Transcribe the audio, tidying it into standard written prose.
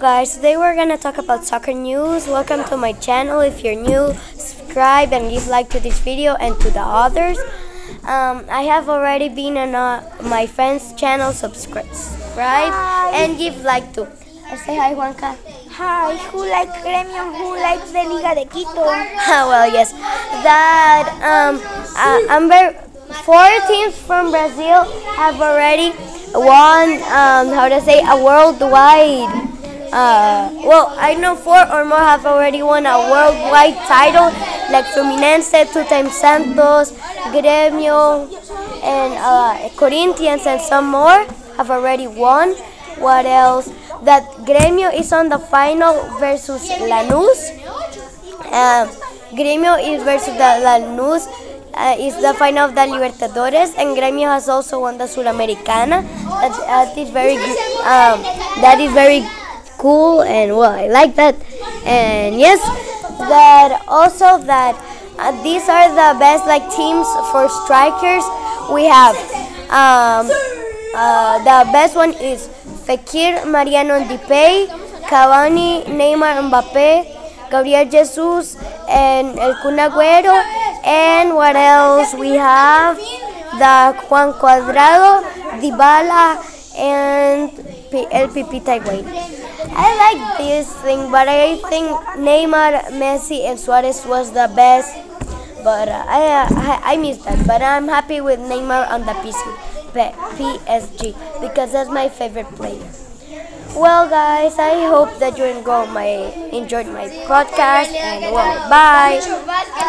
guys, today we're gonna talk about soccer news. Welcome to my channel. If you're new, subscribe and give like to this video and to the others. I have already been on my friend's channel. Subscribe and give like to. Say hi, Juanca. Hi, who likes Gremio? Who likes the Liga de Quito? Well, yes, that four teams from Brazil have already won. A worldwide. I know four or more have already won a worldwide title, like Fluminense, 2 times Santos, Gremio, and Corinthians, and some more have already won. What else? That Gremio is on the final versus Lanús. Gremio is versus the Lanús. Is the final of the Libertadores, and Gremio has also won the Sudamericana. That is very good. That is very cool, and well, I like that. And yes, that also that these are the best teams for strikers. We have the best one is Fekir, Mariano Ndiaye, Cavani, Neymar, Mbappe, Gabriel Jesus, and El Kun Agüero. And what else? We have the Juan Cuadrado, Dybala, and El Pipita Higuaín. I like this thing, but I think Neymar, Messi, and Suarez was the best. But I miss that. But I'm happy with Neymar on the PSG because that's my favorite player. Well, guys, I hope that you enjoyed my podcast, and well, bye.